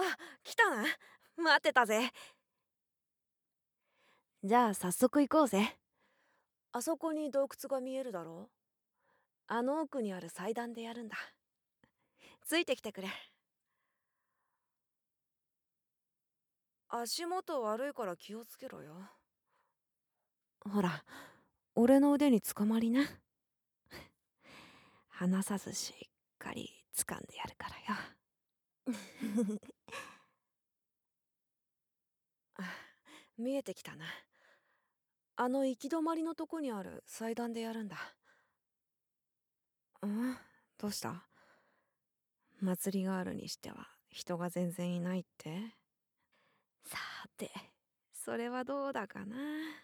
あ、来たな。待ってたぜ。じゃあ早速行こうぜ。あそこに洞窟が見えるだろう。あの奥にある祭壇でやるんだ。ついてきてくれ。足元悪いから気をつけろよ。ほら、俺の腕につかまりな。離さずしっかり掴んでやるからよ。あ、見えてきたな。あの行き止まりのとこにある祭壇でやるんだ。ん、どうした？祭りがあるにしては人が全然いないって？さて、それはどうだかな。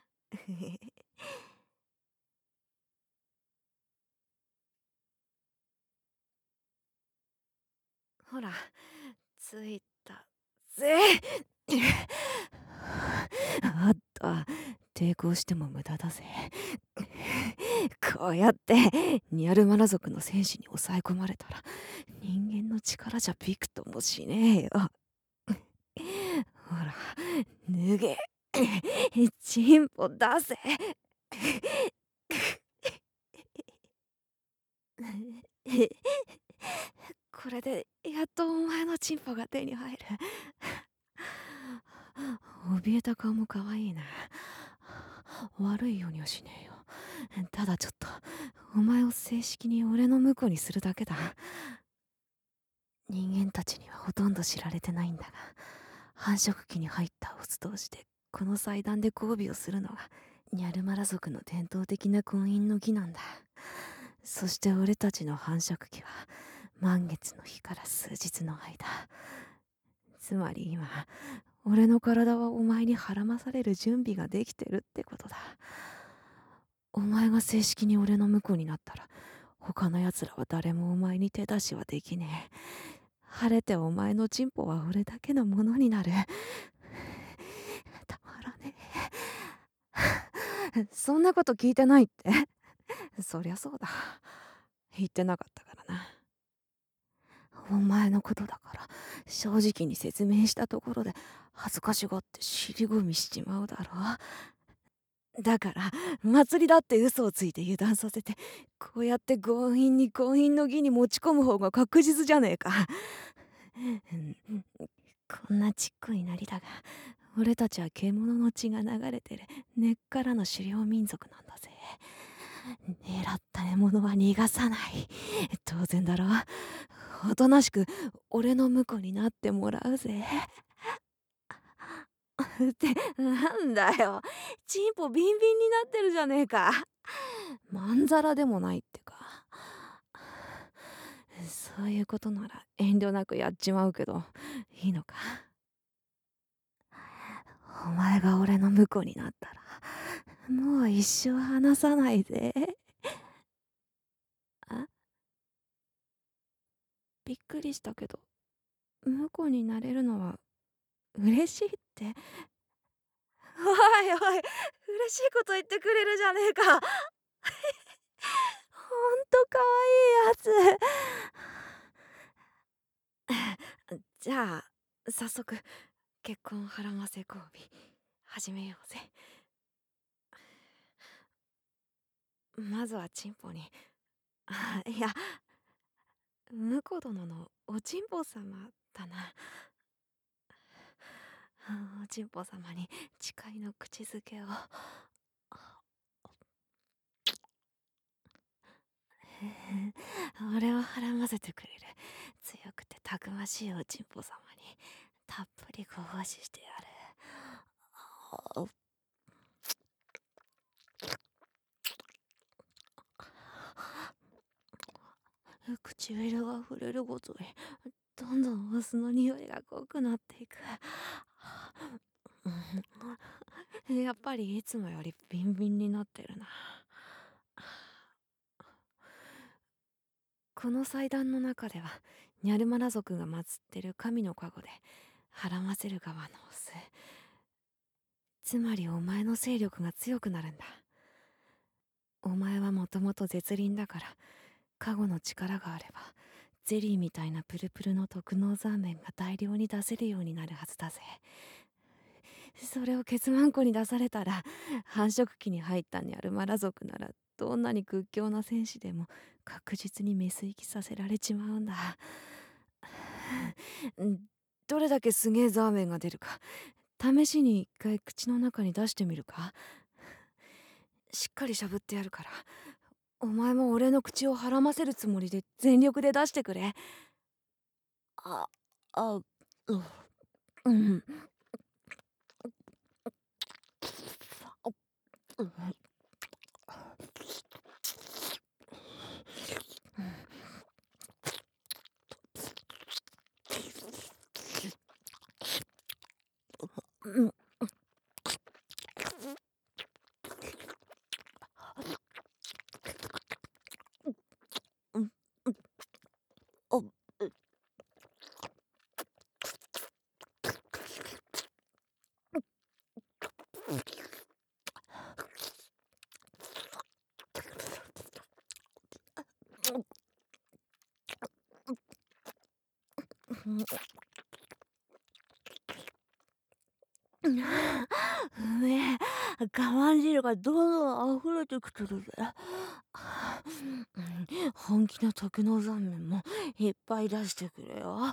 ほら、ついたぜ。あった、抵抗しても無駄だぜ。こうやってニャルマラ族の戦士に抑え込まれたら人間の力じゃびくともしねえよ。ほら、脱げ。チンポ出せ。これでやっとお前のチンポが手に入る。怯えた顔も可愛いな。悪いようにはしねえよ。ただちょっとお前を正式に俺の婿にするだけだ。人間たちにはほとんど知られてないんだが、繁殖期に入ったオス同士でこの祭壇で交尾をするのがニャルマラ族の伝統的な婚姻の儀なんだ。そして俺たちの繁殖期は満月の日から数日の間。つまり今、俺の体はお前にはらまされる準備ができてるってことだ。お前が正式に俺の婿になったら他の奴らは誰もお前に手出しはできねえ。晴れてお前のチンポは俺だけのものになる。たまらねえ。そんなこと聞いてないって？そりゃそうだ。言ってなかったからな。お前のことだから正直に説明したところで恥ずかしがって尻込みしちまうだろう。だから祭りだって嘘をついて油断させてこうやって強引に婚姻の儀に持ち込む方が確実じゃねえか。こんなちっこいなりだが俺たちは獣の血が流れてる根っからの狩猟民族なんだぜ。狙った獲物は逃がさない。当然だろ。おとなしく俺の婿になってもらうぜ。ってなんだよ、チンポビンビンになってるじゃねえか。まんざらでもないってか。そういうことなら遠慮なくやっちまうけどいいのか？お前が俺の婿になったらもう一生離さないぜ。あ、びっくりしたけど婿になれるのは嬉しいって？おいおい、嬉しいこと言ってくれるじゃねえか。ほんとかわいいやつ。じゃあ早速結婚はらませ交尾始めようぜ。まずはチンポに、いや、婿殿のおちんぽ様だな。おちんぽ様に誓いの口づけを。俺をはらませてくれる強くてたくましいおちんぽ様にたっぷりご奉仕してやる。唇が触れるごとにどんどんオスの匂いが濃くなっていく。やっぱりいつもよりビンビンになってるな。この祭壇の中ではニャルマラ族が祀ってる神の加護ではらませる側のオス。つまりお前の勢力が強くなるんだ。お前はもともと絶倫だから加護の力があればゼリーみたいなプルプルの特濃ザーメンが大量に出せるようになるはずだぜ。それをケツマンコに出されたら、繁殖期に入ったニャルマラ族ならどんなに屈強な戦士でも確実にメス行きさせられちまうんだ。どれだけすげえザーメンが出るか試しに一回口の中に出してみるか。しっかりしゃぶってやるから、お前も俺の口をはらませるつもりで全力で出してくれ。あ、あ、うん。うん。うん。あ、うめえ、我慢汁がどんどん溢れてきてるぜ。本気の特納残麺もいっぱい出してくれよ。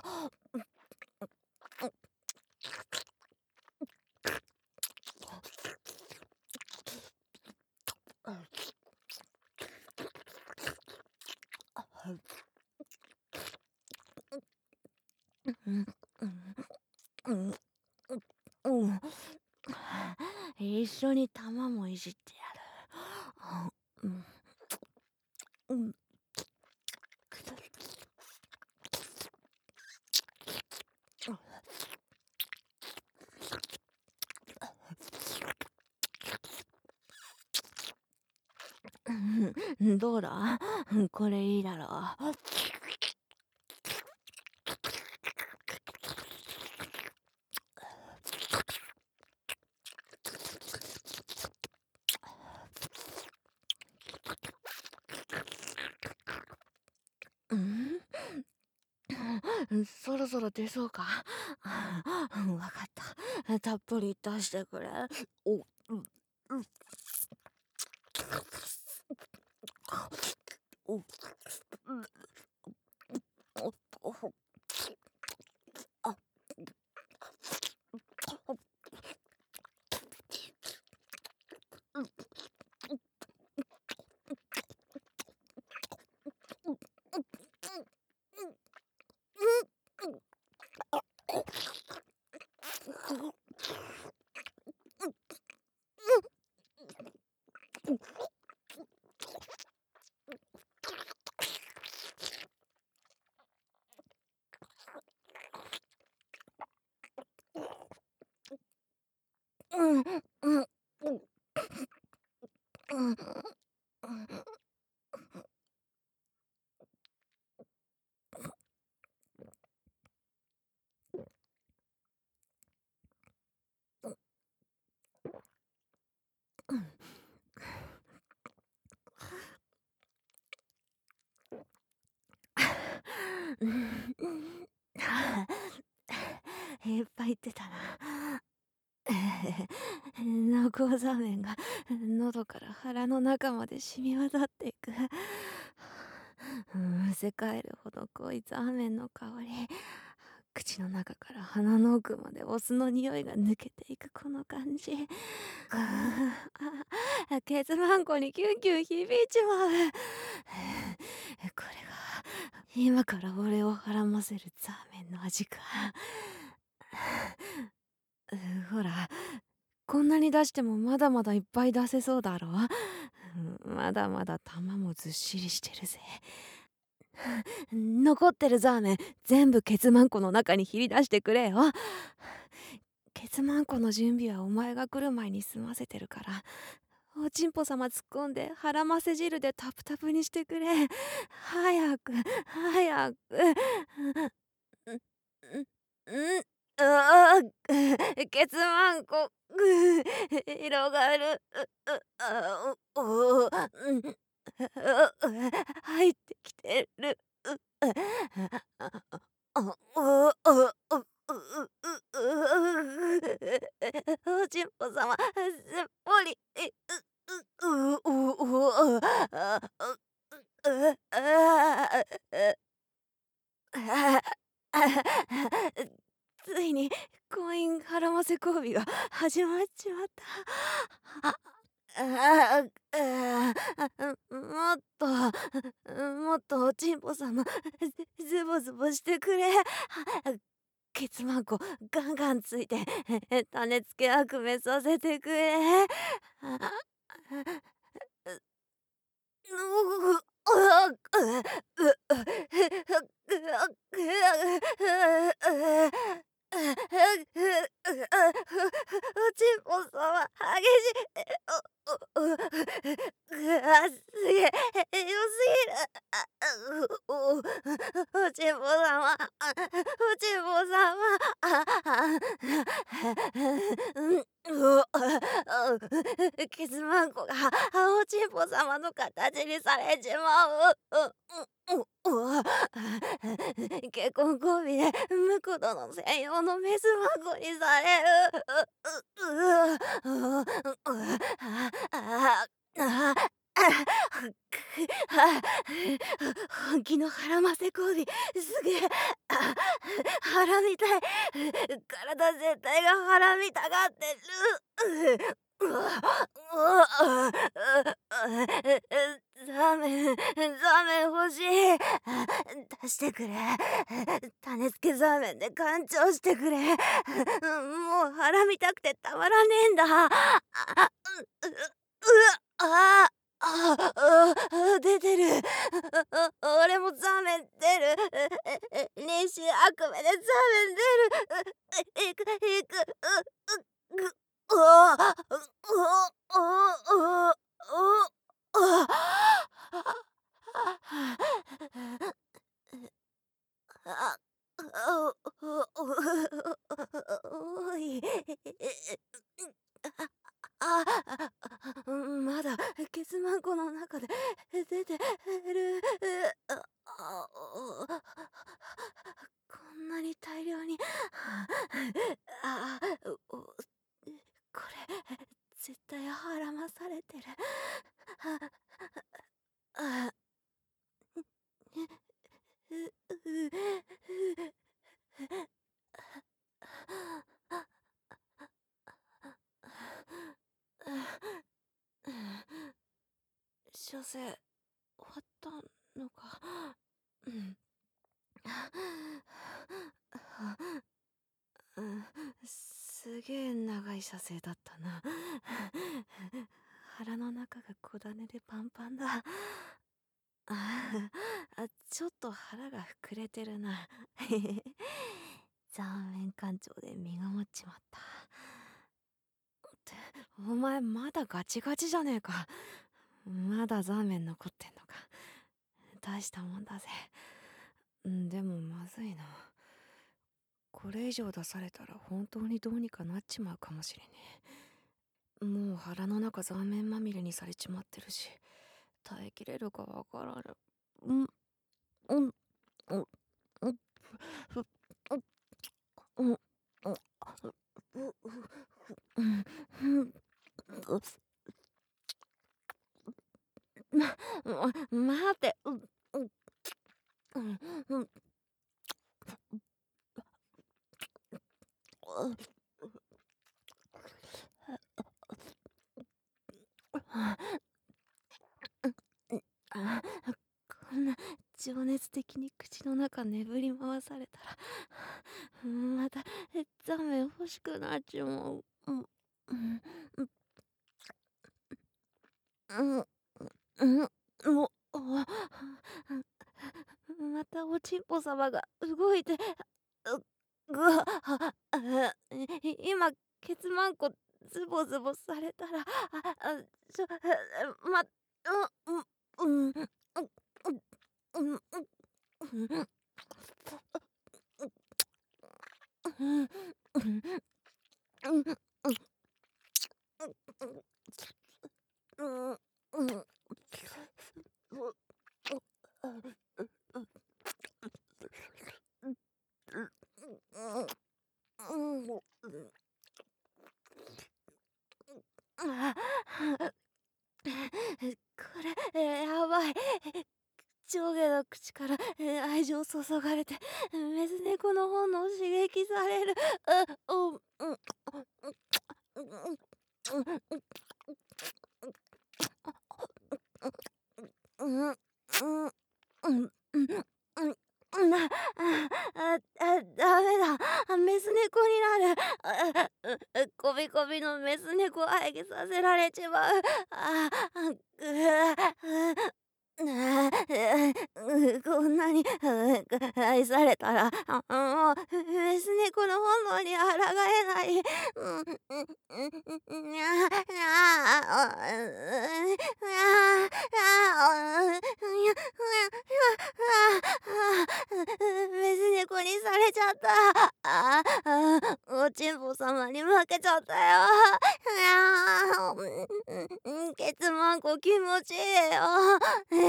うんうんうん一緒に玉もいじってやる。うんうんどうだこれいいだろう。そろそろ出そうか。わかった。たっぷり出してくれ。お、うん、うん、お、うん、お、お、あ、うん、うん、うん、うん、いっぱい言ってたな。濃厚ザーメンが喉から腹の中まで染み渡っていく。むせ返るほど濃いザーメンの香り。口の中から鼻の奥までお酢の匂いが抜けていくこの感じ。ケツマンコにキュンキュン響いちまう。これが今から俺をはらませるザーメンの味か。ほら、こんなに出してもまだまだいっぱい出せそうだろ。まだまだ玉もずっしりしてるぜ。残ってるザーメン全部ケツマンコの中に切り出してくれよ。ケツマンコの準備はお前が来る前に済ませてるから、おちんぽ様突っ込んで腹ませ汁でタプタプにしてくれ。早く早く。うんあケツマンコ広がる入ってきてるついに婚姻絡ませ交尾が始まっちまった。もっとおちんぽ様ズボズボしてくれ。ケツマンコガンガンついて種付け悪夢させてくれ。おちんぽ様激しい。すげえ、よすぎる。おちんぽ様、おちんぽ様。ケツマンコがおちんぽ様の形にされちまう。結婚交尾で婿殿専用のメスマンコにされる。本気の腹ませ交尾すげえ。腹みたい。体全体が腹みたがってる。ザーメン欲しい。出してくれ。種付けザーメンで干潮してくれ。もう腹見たくてたまらねえんだ。あ出てる。俺もザーメン出る。妊娠悪夢でザーメン出る。いく。うわおい。まだケツマンコの中で出てる。こんなに大量に。これ絶対腹まされてる。処世終わったのか。すげえ長い射精だったな。腹の中が小種でパンパンだ。ちょっと腹が膨れてるな。ザーメン艦長で身が持っちまった。ってお前まだガチガチじゃねえか。まだザーメン残ってんのか。大したもんだぜ。でもまずいな。これ以上出されたら本当にどうにかなっちまうかもしれねえ。もう腹の中ザーメンまみれにされちまってるし、耐えきれるかわからぬ。うんうんうんうんうん待って。こんな情熱的に口の中眠り回されたらまたザーメン欲しくなっちまう。もうまたおちんぽ様が動いて。今ケツマンコズボズボされたらちょまうんうんうんこれやばい。 上下の口から、愛情注がれて、メス猫の本能を刺激される。うん、うん、うん、うん、うん、ダメだ。メス猫になる。こびこびのメス猫を愛げさせられちまう。ああ、こんなに、愛されたら、もう、メス猫の本能に抗えない。にゃにゃメス猫にされちゃった。おちんぽ様に負けちゃったよ。ケツマンコ気持ちいいよ。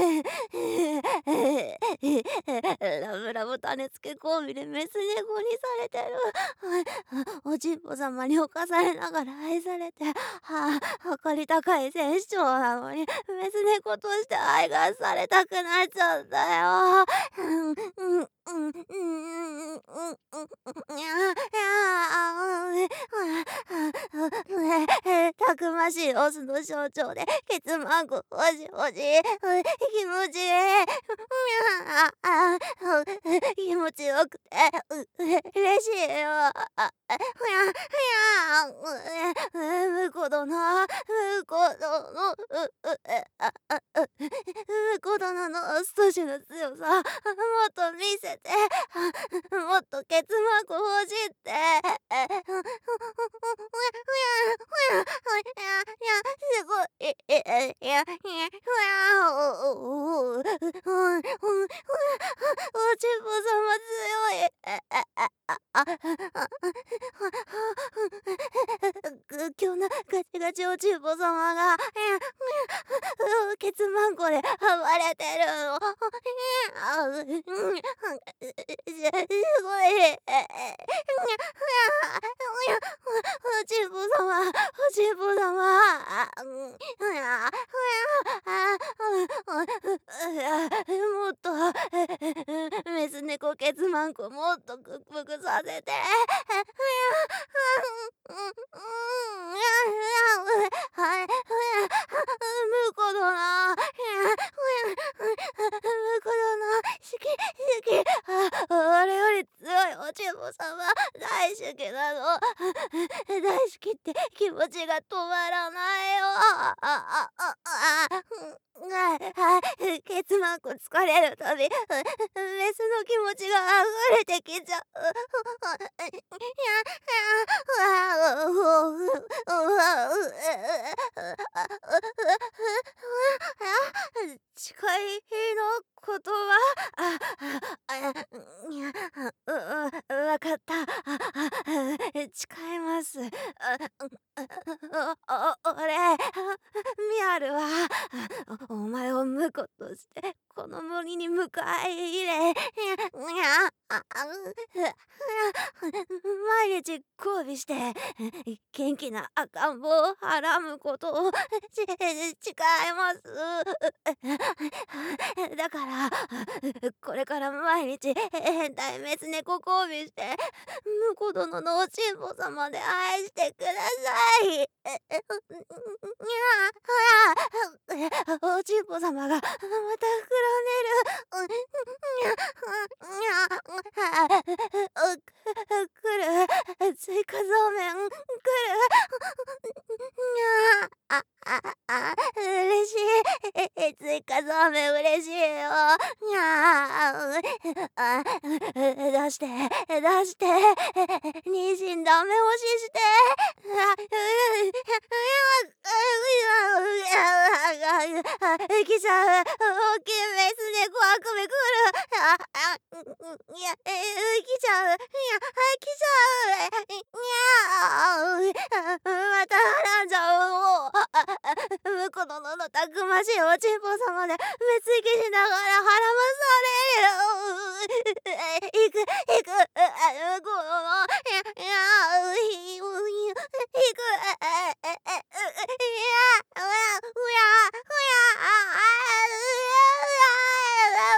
ラブラブ種付け交尾でメス猫にされてる。おちんぽ様に侵されながら愛されて、誇り高い戦士長なのに、メス猫として愛がされたくなっちゃったよ。たくましいオスの象徴で、ケツマンコほじほじ、気持ちいい。気持ちよくて、嬉しいよ。婿殿、婿殿、婿殿のストの強さ、もっと見せて、もっとケツマンコほじって。すごい。おちんぽ様強い。今日のガチガチおちんぽ様が、ケツマンコで暴れてるの。すごい。おちんぽ様、おちんぽ様。もっと、メス猫ケツマンコもっとクッククさせて。婿殿、婿殿、好き、好き。俺より強いおちんぽ様、大好きなの。大好きって気持ちが止まらないよ。ケツマンコ疲れるたび、メスの気持ちが溢れてきちゃう。誓いの言葉。わかった。誓います。俺、ミアルは、お前を婿としてこの森に迎え入れ、毎日交尾して元気な赤ん坊をはらむことを誓います。だからこれから毎日変態メス猫交尾して婿殿のおちんぽ様で愛してください。おちんぽ様がまた膨らんでる。来る。追加増面来る。嬉しい。追加増面嬉しいよ。出して出して、妊娠ダメ押しして。来ちゃう。大きいメス猫あくび来る。来ちゃう。来ちゃう。また絡んじゃう。もう婿殿のたくましいおちんぽ様で目つきしながらはらまされる。行く行く。婿殿。行く。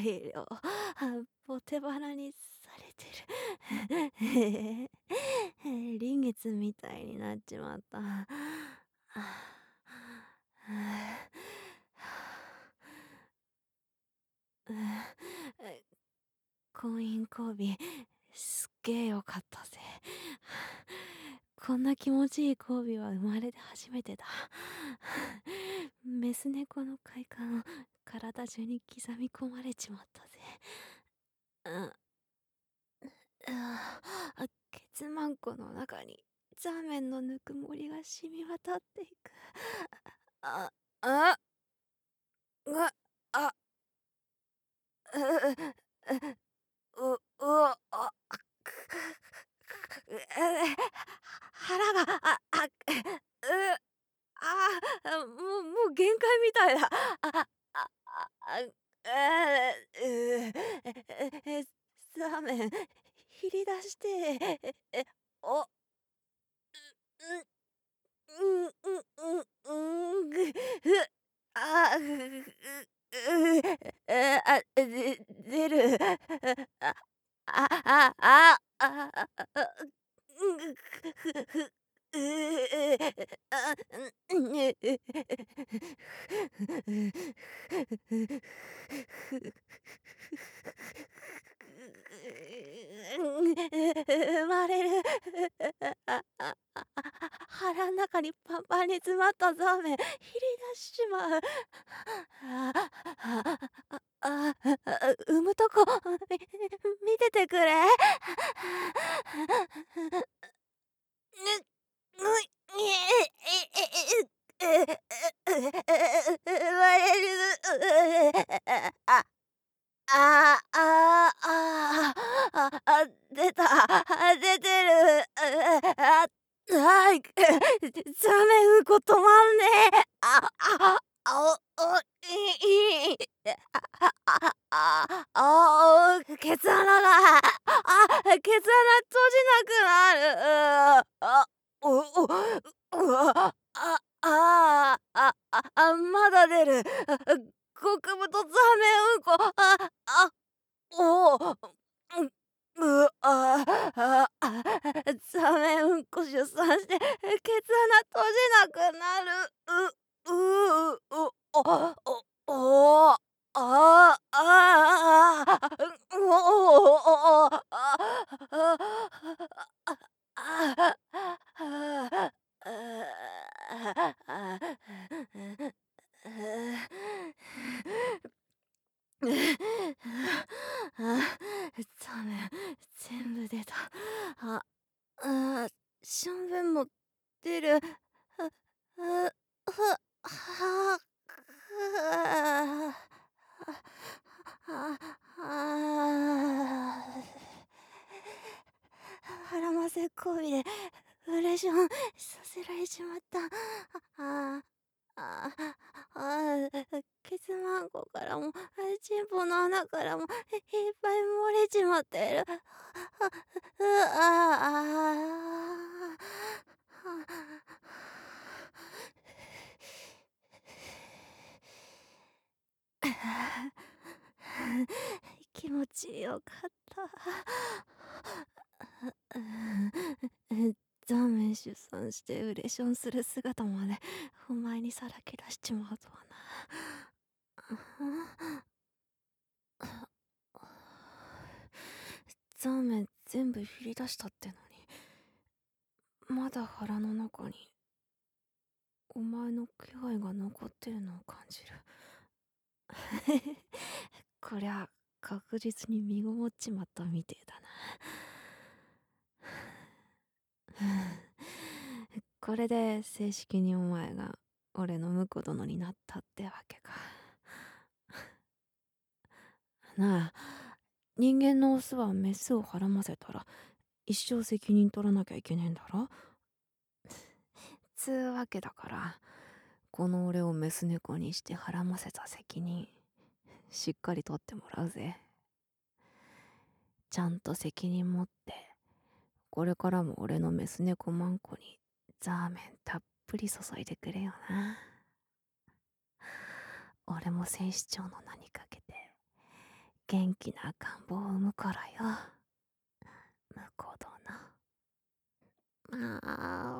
配慮ボテバラにされてる臨月みたいになっちまった。婚姻交尾すっげえよかったぜ。こんな気持ちいい交尾は生まれて初めてだ。メス猫の快感を体中に刻み込まれちまったぜ。ケツマンコの中にザーメンのぬくもりが染み渡っていく。あ、あ、が、あ、腹が、もう限界みたいだ。あ、あ、あ、ザーメン、切り出して、お、うんうんうんうんぐあ出るああああ生まれる腹ん中にパンパンに詰まったザーメン、切り出しちまう。産むとこ、見ててくれ。生まれる。出た。出てる。ザメうんこ止まんねえ。ケツ穴が、ケツ穴閉じなくなる。まだ出る。極太ザメうんこ。おお。ザメうんこ出産してケツ穴閉じなくなる。おお。ザメ全部出た。あ、しょんべんも出る。は腹ませこびでウレションさせられちまった。ケツマンコからもチンポの穴からもいっぱい漏れちまってる。気持ちよかった。ザーメン出産してウレションする姿までお前にさらけ出しちまうとはな。ザーメン全部切り出したってのにまだ腹の中にお前の気配が残ってるのを感じる。こりゃ確実に身ごもっちまったみてえだな。これで正式にお前が俺の婿殿になったってわけか。なあ、人間のオスはメスをはらませたら一生責任取らなきゃいけねえんだろ。つうわけだからこの俺をメス猫にしてはらませた責任しっかり取ってもらうぜ。ちゃんと責任持ってこれからも俺のメス猫マンコにザーメンたっぷり注いでくれよな。俺も戦士長の名にかけて元気な赤ん坊を産むからよ。婿殿。あ